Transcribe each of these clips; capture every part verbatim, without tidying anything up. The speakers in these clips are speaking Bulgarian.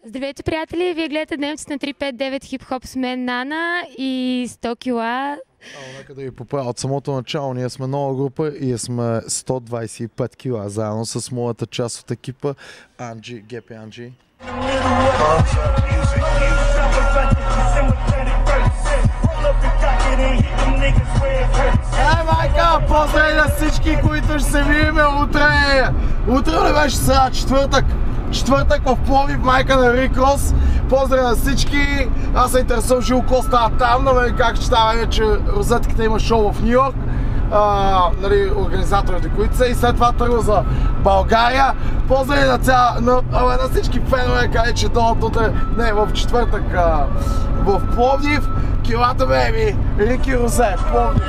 Здравейте, приятели! Вие гледате Дневниците на три пет девет хип-хоп с мен Нана и сто кила. А, нека да ви поправя. От самото начало ние сме нова група и сме сто двадесет и пет кила, заедно с моята част от екипа Анджи, Гепи Анджи. Ей, майка, поздрави на всички, които ще се видим утре! Утре не беше сега, четвъртък. Четвъртък в Пловдив, майка на Рик Рос. Поздрави на всички. Аз се интересувам живо какво става там, нали, как ще става вече Розетката има шоу в Нью Йорк. А, нали, организаторите, които са, и след това тръгва за България. Поздрави на, ця... на, на всички фенове, къде че дойдат утре, не, в четвъртък а, в Пловдив. Килата бейби, Рики Розе, Пловдив.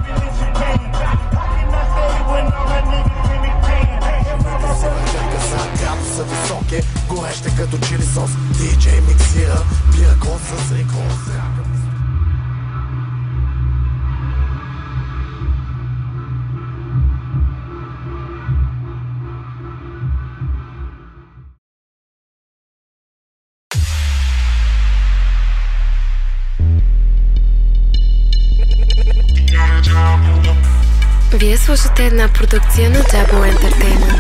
Са високи, горещи като чили сос. Диджей миксира, бира кон с рекорд. Вие слушате една продукция на Double Entertainment.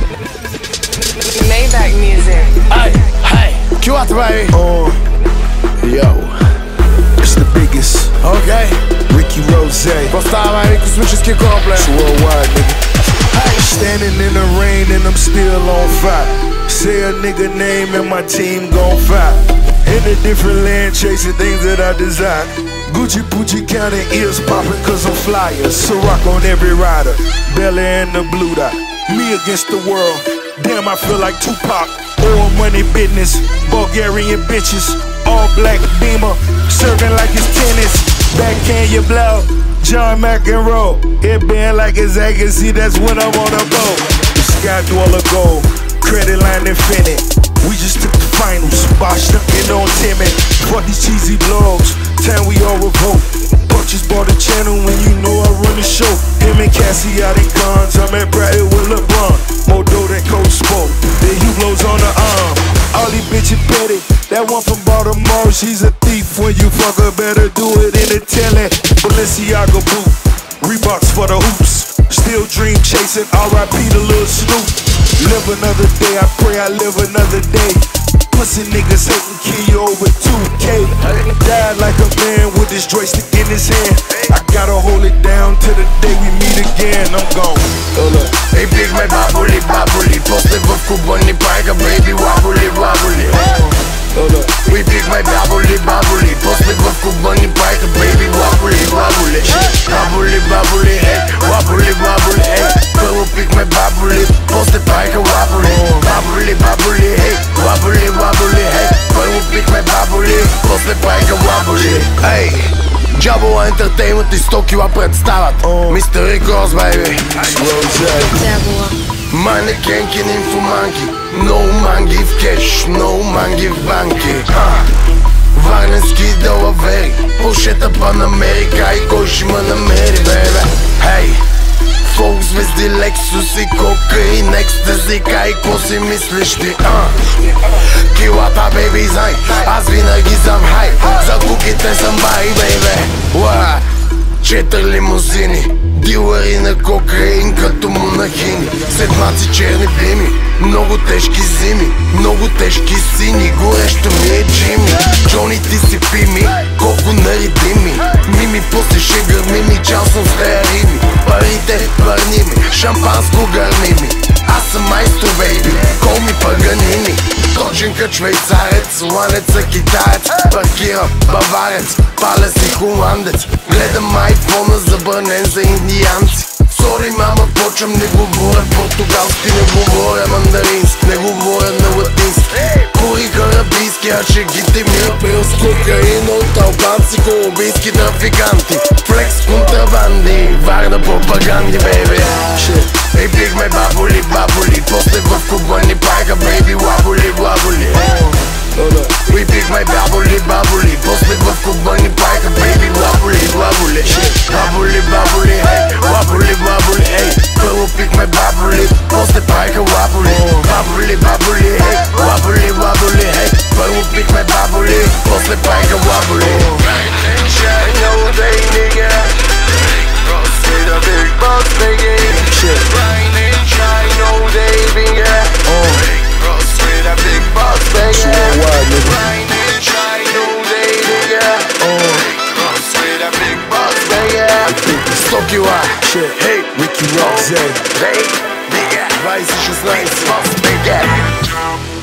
Maybach music. Hey, hey, Q-Out baby. Oh, yo, it's the biggest. Okay, Ricky Rose. Поставя ми космически комплекс. It's worldwide, nigga. Hey, standing in the rain and I'm still on fire. Say a nigga name and my team gon' fight. In a different land, chasing things that I desire. Gucci Gucci counting ears popping cause I'm flyer. Ciroc on every rider, Bella and the blue dot. Me against the world. Damn, I feel like Tupac. Oil money business, Bulgarian bitches. All black beamer, serving like it's tennis. Backhand your blow, John McEnroe. It been like it's Agassi, that's when I'm on a boat. The sky dweller gold, credit line infinite. We just took the finals, botched up and on timid. Fuck these cheesy blogs, time we all revolt. Just bought a channel when you know I run the show. Him and Cassie out in guns, I'm at Bradley with LeBron. More dough than Cold Sport, the Hublows on the arm. All these bitches petty, that one from Baltimore, she's a thief. When you fuck her, better do it in the telly. Balenciaga boot, Reeboks for the hoops. Still dream chasing, R I P the Lil Snoop. Live another day, I pray I live another day. Pussy niggas hatin', kill you over two K. Died like a man with his joystick in his hand. I gotta hold it down till the day we meet again. I'm gone. Ей, пихме бабули, бабули, после в клуба ни правиха бейби лабули, лабули. We пихме бабули, бабули, после в клуба ни правиха бейби лабули, лабули. Бабули, бабули, ей, лабули, лабули, ей. Първо пихме бабули, после правиха лабули. Бабули, бабули, ей, лабули, лабули, ей. Първо пихме бабули, после правиха лабули. Ей, Double Entertainment и сто кила представят Мистер Рик Рос, бейби. Манекенки, нимфоманки, много манги в кеш, много манги в банки. Варненски далавери, Поршета Панамерика и кой ще ме намери, бебе. Хей, фолк звезди, Лексус и кокаин, екстази, кай, ко си мислиш ти? Килата, бейби, знай, аз винаги съм хай. За куките съм бай, бейбе. Четири лимузини, дилъри на кокаин като монахини. Седмаци черни блими, много тежки зими, много тежки сини. Горещо ми е Джими, Джони ти си пими, колко наредими. Мими, после ще гърми ми, чансон в реарими. Парите върни ми, шампанско гърни ми. Аз съм майстор, бейби, кол ми паганини. Точенка швейцарец, ланеца китаец. Паркирам баварец, паля си холандец. Гледам айфона, забранен за индианци. Сори, мама, почвам, не говоря португалски, не говоря мандарински, не говоря на латински. Кури арабийски, а шегите ми април с кокаин от албанци, колумбийски трафиканти. Флекс контрабанди, Варна пропаганди, бейби. Ей, пихме бабули, бабули, после в клуба ни правиха бейби лабули, лабули. We пихме бабули, бабули, после в клуба ни правиха бейби лабули, лабули. Бабули, бабули, ей, лабули, лабули, ей. Първо пихме бабули, после правиха лабули. Бабули, бабули, ей, лабули, лабули, ей. двайсет шестнайсет